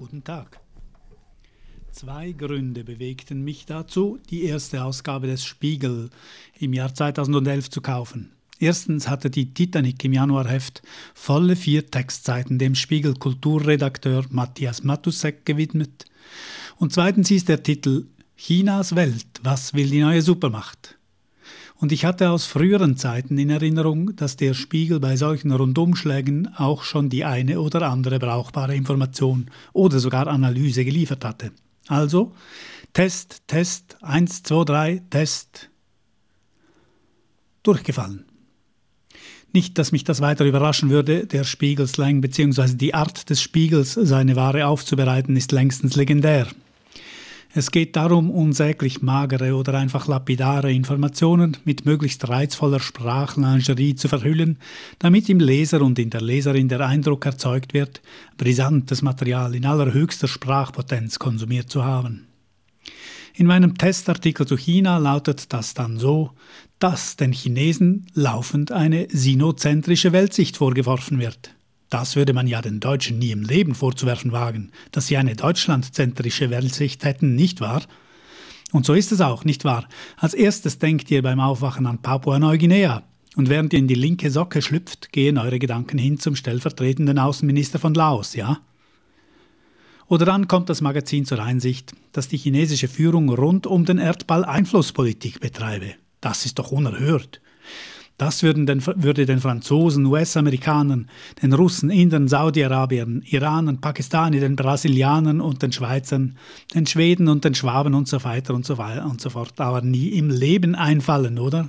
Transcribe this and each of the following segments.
Guten Tag. 2 Gründe bewegten mich dazu, die erste Ausgabe des Spiegel im Jahr 2011 zu kaufen. Erstens hatte die Titanic im Januarheft volle 4 Textseiten dem Spiegel-Kulturredakteur Matthias Matussek gewidmet. Und zweitens hieß der Titel »Chinas Welt, was will die neue Supermacht?« Und ich hatte aus früheren Zeiten in Erinnerung, dass der Spiegel bei solchen Rundumschlägen auch schon die eine oder andere brauchbare Information oder sogar Analyse geliefert hatte. Also, Test, 1, 2, 3, Test. Durchgefallen. Nicht, dass mich das weiter überraschen würde, der Spiegelslang bzw. die Art des Spiegels, seine Ware aufzubereiten, ist längstens legendär. Es geht darum, unsäglich magere oder einfach lapidare Informationen mit möglichst reizvoller Sprachlingerie zu verhüllen, damit im Leser und in der Leserin der Eindruck erzeugt wird, brisantes Material in allerhöchster Sprachpotenz konsumiert zu haben. In meinem Testartikel zu China lautet das dann so, dass den Chinesen laufend eine sinozentrische Weltsicht vorgeworfen wird. Das würde man ja den Deutschen nie im Leben vorzuwerfen wagen, dass sie eine deutschlandzentrische Weltsicht hätten, nicht wahr? Und so ist es auch, nicht wahr? Als erstes denkt ihr beim Aufwachen an Papua-Neuguinea. Und während ihr in die linke Socke schlüpft, gehen eure Gedanken hin zum stellvertretenden Außenminister von Laos, ja? Oder dann kommt das Magazin zur Einsicht, dass die chinesische Führung rund um den Erdball Einflusspolitik betreibe. Das ist doch unerhört. Das würde den Franzosen, US-Amerikanern, den Russen, Indern, Saudi-Arabiern, Iranern, Pakistanern, den Brasilianern und den Schweizern, den Schweden und den Schwaben und so weiter und so fort aber nie im Leben einfallen, oder?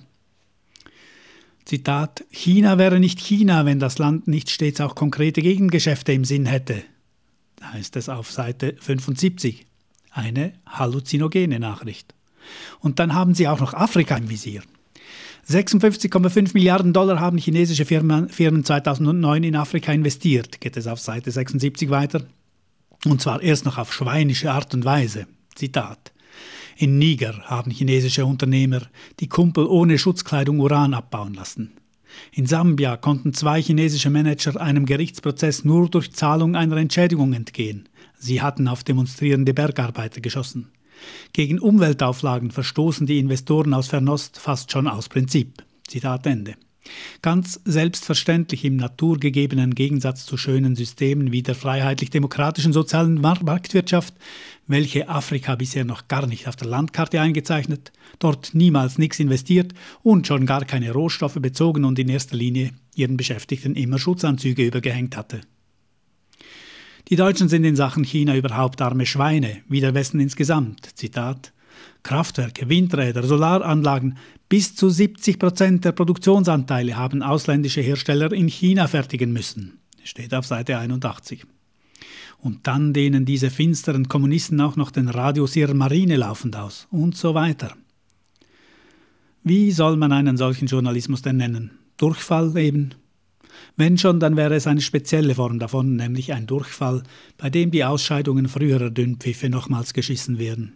Zitat: China wäre nicht China, wenn das Land nicht stets auch konkrete Gegengeschäfte im Sinn hätte. Da heißt es auf Seite 75. Eine halluzinogene Nachricht. Und dann haben sie auch noch Afrika im Visier. 56,5 Milliarden Dollar haben chinesische Firmen 2009 in Afrika investiert, geht es auf Seite 76 weiter. Und zwar erst noch auf schweinische Art und Weise. Zitat: In Niger haben chinesische Unternehmer die Kumpel ohne Schutzkleidung Uran abbauen lassen. In Sambia konnten 2 chinesische Manager einem Gerichtsprozess nur durch Zahlung einer Entschädigung entgehen. Sie hatten auf demonstrierende Bergarbeiter geschossen. Gegen Umweltauflagen verstoßen die Investoren aus Fernost fast schon aus Prinzip. Zitat Ende. Ganz selbstverständlich im naturgegebenen Gegensatz zu schönen Systemen wie der freiheitlich-demokratischen sozialen Marktwirtschaft, welche Afrika bisher noch gar nicht auf der Landkarte eingezeichnet, dort niemals nichts investiert und schon gar keine Rohstoffe bezogen und in erster Linie ihren Beschäftigten immer Schutzanzüge übergehängt hatte. Die Deutschen sind in Sachen China überhaupt arme Schweine, wie der Westen insgesamt. Zitat: Kraftwerke, Windräder, Solaranlagen, bis zu 70% der Produktionsanteile haben ausländische Hersteller in China fertigen müssen. Steht auf Seite 81. Und dann dehnen diese finsteren Kommunisten auch noch den Radius ihrer Marine laufend aus und so weiter. Wie soll man einen solchen Journalismus denn nennen? Durchfall eben? Wenn schon, dann wäre es eine spezielle Form davon, nämlich ein Durchfall, bei dem die Ausscheidungen früherer Dünnpfiffe nochmals geschissen werden.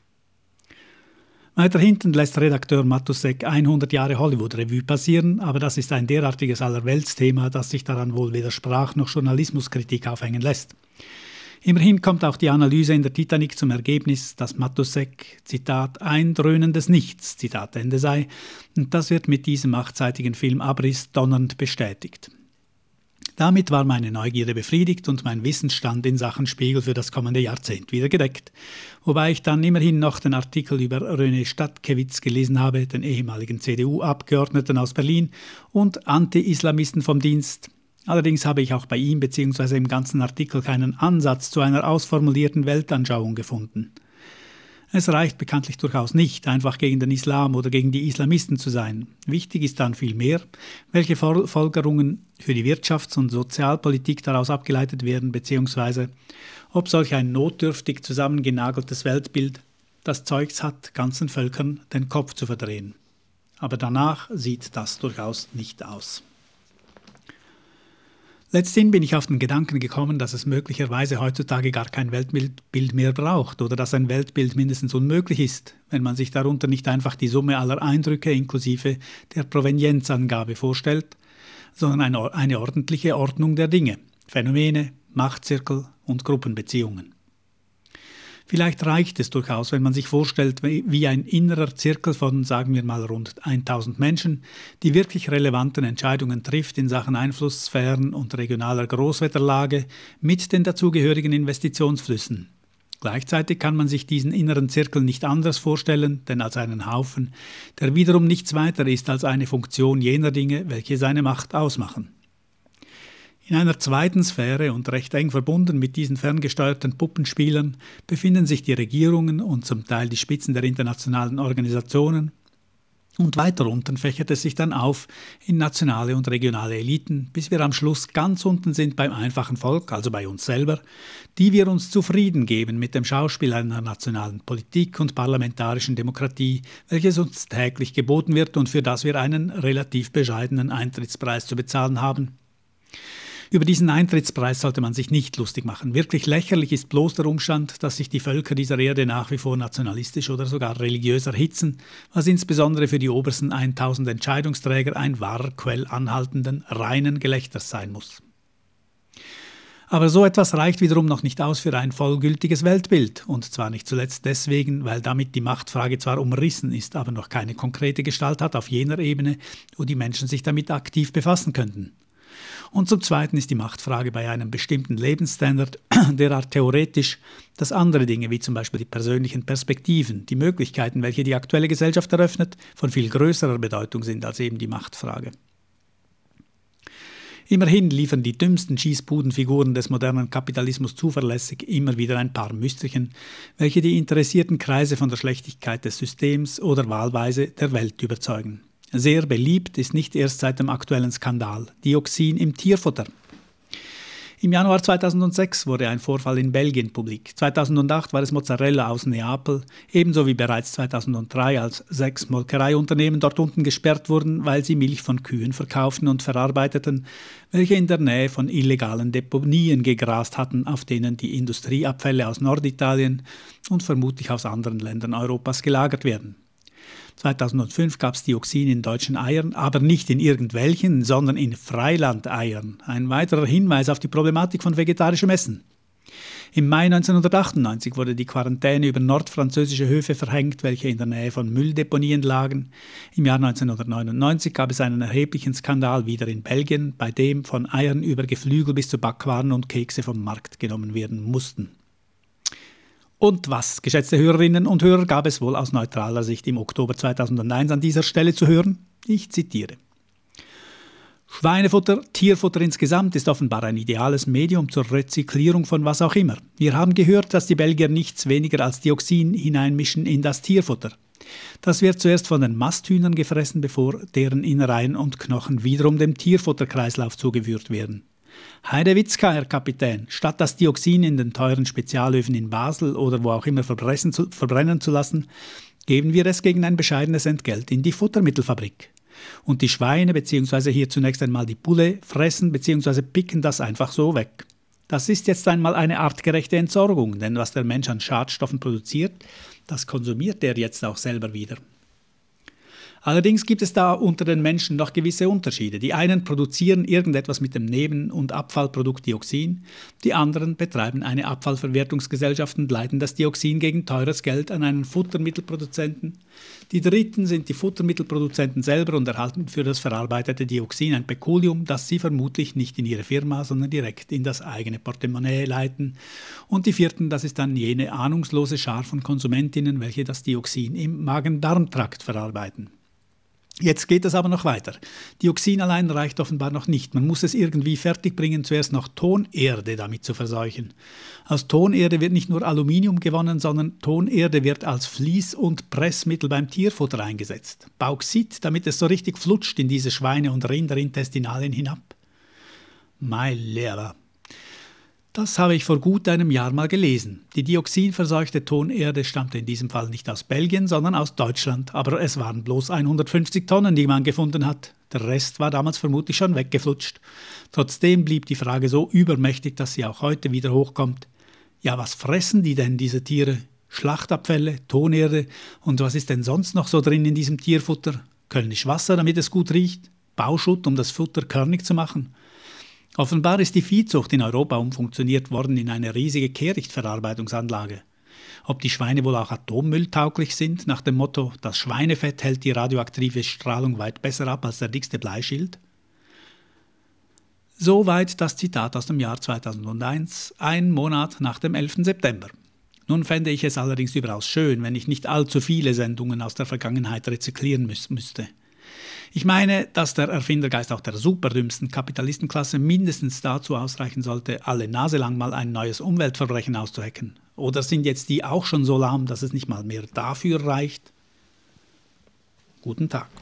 Weiter hinten lässt Redakteur Matussek 100 Jahre Hollywood-Revue passieren, aber das ist ein derartiges Allerweltsthema, dass sich daran wohl weder Sprach- noch Journalismuskritik aufhängen lässt. Immerhin kommt auch die Analyse in der Titanic zum Ergebnis, dass Matussek, Zitat, ein dröhnendes Nichts, Zitat Ende sei, und das wird mit diesem 8-seitigen Film Abriss donnernd bestätigt. Damit war meine Neugierde befriedigt und mein Wissensstand in Sachen Spiegel für das kommende Jahrzehnt wieder gedeckt, wobei ich dann immerhin noch den Artikel über René Statkewitz gelesen habe, den ehemaligen CDU-Abgeordneten aus Berlin und Anti-Islamisten vom Dienst. Allerdings habe ich auch bei ihm bzw. im ganzen Artikel keinen Ansatz zu einer ausformulierten Weltanschauung gefunden. Es reicht bekanntlich durchaus nicht, einfach gegen den Islam oder gegen die Islamisten zu sein. Wichtig ist dann vielmehr, welche Folgerungen für die Wirtschafts- und Sozialpolitik daraus abgeleitet werden, bzw. ob solch ein notdürftig zusammengenageltes Weltbild das Zeugs hat, ganzen Völkern den Kopf zu verdrehen. Aber danach sieht das durchaus nicht aus. Letzthin bin ich auf den Gedanken gekommen, dass es möglicherweise heutzutage gar kein Weltbild mehr braucht oder dass ein Weltbild mindestens unmöglich ist, wenn man sich darunter nicht einfach die Summe aller Eindrücke inklusive der Provenienzangabe vorstellt, sondern eine ordentliche Ordnung der Dinge, Phänomene, Machtzirkel und Gruppenbeziehungen. Vielleicht reicht es durchaus, wenn man sich vorstellt, wie ein innerer Zirkel von, sagen wir mal, rund 1000 Menschen die wirklich relevanten Entscheidungen trifft in Sachen Einflusssphären und regionaler Großwetterlage mit den dazugehörigen Investitionsflüssen. Gleichzeitig kann man sich diesen inneren Zirkel nicht anders vorstellen, denn als einen Haufen, der wiederum nichts weiter ist als eine Funktion jener Dinge, welche seine Macht ausmachen. In einer zweiten Sphäre und recht eng verbunden mit diesen ferngesteuerten Puppenspielern befinden sich die Regierungen und zum Teil die Spitzen der internationalen Organisationen. Und weiter unten fächert es sich dann auf in nationale und regionale Eliten, bis wir am Schluss ganz unten sind beim einfachen Volk, also bei uns selber, die wir uns zufrieden geben mit dem Schauspiel einer nationalen Politik und parlamentarischen Demokratie, welches uns täglich geboten wird und für das wir einen relativ bescheidenen Eintrittspreis zu bezahlen haben. Über diesen Eintrittspreis sollte man sich nicht lustig machen. Wirklich lächerlich ist bloß der Umstand, dass sich die Völker dieser Erde nach wie vor nationalistisch oder sogar religiös erhitzen, was insbesondere für die obersten 1000 Entscheidungsträger ein wahrer Quell anhaltenden, reinen Gelächters sein muss. Aber so etwas reicht wiederum noch nicht aus für ein vollgültiges Weltbild, und zwar nicht zuletzt deswegen, weil damit die Machtfrage zwar umrissen ist, aber noch keine konkrete Gestalt hat auf jener Ebene, wo die Menschen sich damit aktiv befassen könnten. Und zum Zweiten ist die Machtfrage bei einem bestimmten Lebensstandard derart theoretisch, dass andere Dinge, wie zum Beispiel die persönlichen Perspektiven, die Möglichkeiten, welche die aktuelle Gesellschaft eröffnet, von viel größerer Bedeutung sind als eben die Machtfrage. Immerhin liefern die dümmsten Schießbudenfiguren des modernen Kapitalismus zuverlässig immer wieder ein paar Müsterchen, welche die interessierten Kreise von der Schlechtigkeit des Systems oder wahlweise der Welt überzeugen. Sehr beliebt ist nicht erst seit dem aktuellen Skandal Dioxin im Tierfutter. Im Januar 2006 wurde ein Vorfall in Belgien publik. 2008 war es Mozzarella aus Neapel, ebenso wie bereits 2003, als 6 Molkereiunternehmen dort unten gesperrt wurden, weil sie Milch von Kühen verkauften und verarbeiteten, welche in der Nähe von illegalen Deponien gegrast hatten, auf denen die Industrieabfälle aus Norditalien und vermutlich aus anderen Ländern Europas gelagert werden. 2005 gab es Dioxin in deutschen Eiern, aber nicht in irgendwelchen, sondern in Freilandeiern. Ein weiterer Hinweis auf die Problematik von vegetarischem Essen. Im Mai 1998 wurde die Quarantäne über nordfranzösische Höfe verhängt, welche in der Nähe von Mülldeponien lagen. Im Jahr 1999 gab es einen erheblichen Skandal wieder in Belgien, bei dem von Eiern über Geflügel bis zu Backwaren und Kekse vom Markt genommen werden mussten. Und was, geschätzte Hörerinnen und Hörer, gab es wohl aus neutraler Sicht im Oktober 2001 an dieser Stelle zu hören? Ich zitiere. Schweinefutter, Tierfutter insgesamt ist offenbar ein ideales Medium zur Rezyklierung von was auch immer. Wir haben gehört, dass die Belgier nichts weniger als Dioxin hineinmischen in das Tierfutter. Das wird zuerst von den Masthühnern gefressen, bevor deren Innereien und Knochen wiederum dem Tierfutterkreislauf zugeführt werden. Heidewitzka, Herr Kapitän, statt das Dioxin in den teuren Spezialöfen in Basel oder wo auch immer verbrennen zu lassen, geben wir es gegen ein bescheidenes Entgelt in die Futtermittelfabrik. Und die Schweine bzw. hier zunächst einmal die Bulle fressen bzw. picken das einfach so weg. Das ist jetzt einmal eine artgerechte Entsorgung, denn was der Mensch an Schadstoffen produziert, das konsumiert er jetzt auch selber wieder. Allerdings gibt es da unter den Menschen noch gewisse Unterschiede. Die einen produzieren irgendetwas mit dem Neben- und Abfallprodukt Dioxin, die anderen betreiben eine Abfallverwertungsgesellschaft und leiten das Dioxin gegen teures Geld an einen Futtermittelproduzenten. Die dritten sind die Futtermittelproduzenten selber und erhalten für das verarbeitete Dioxin ein Pekulium, das sie vermutlich nicht in ihre Firma, sondern direkt in das eigene Portemonnaie leiten. Und die vierten, das ist dann jene ahnungslose Schar von Konsumentinnen, welche das Dioxin im Magen-Darm-Trakt verarbeiten. Jetzt geht es aber noch weiter. Dioxin allein reicht offenbar noch nicht. Man muss es irgendwie fertigbringen, zuerst noch Tonerde damit zu verseuchen. Aus Tonerde wird nicht nur Aluminium gewonnen, sondern Tonerde wird als Fließ- und Pressmittel beim Tierfutter eingesetzt. Bauxit, damit es so richtig flutscht in diese Schweine- und Rinderintestinalien hinab. Mein Lehrer. Das habe ich vor gut einem Jahr mal gelesen. Die dioxinverseuchte Tonerde stammte in diesem Fall nicht aus Belgien, sondern aus Deutschland. Aber es waren bloß 150 Tonnen, die man gefunden hat. Der Rest war damals vermutlich schon weggeflutscht. Trotzdem blieb die Frage so übermächtig, dass sie auch heute wieder hochkommt. Ja, was fressen die denn, diese Tiere? Schlachtabfälle, Tonerde und was ist denn sonst noch so drin in diesem Tierfutter? Kölnisch Wasser, damit es gut riecht? Bauschutt, um das Futter körnig zu machen? Offenbar ist die Viehzucht in Europa umfunktioniert worden in eine riesige Kehrichtverarbeitungsanlage. Ob die Schweine wohl auch atommülltauglich sind, nach dem Motto, das Schweinefett hält die radioaktive Strahlung weit besser ab als der dickste Bleischild? Soweit das Zitat aus dem Jahr 2001, ein Monat nach dem 11. September. Nun fände ich es allerdings überaus schön, wenn ich nicht allzu viele Sendungen aus der Vergangenheit rezyklieren müsste. Ich meine, dass der Erfindergeist auch der superdümmsten Kapitalistenklasse mindestens dazu ausreichen sollte, alle Nase lang mal ein neues Umweltverbrechen auszuhecken. Oder sind jetzt die auch schon so lahm, dass es nicht mal mehr dafür reicht? Guten Tag.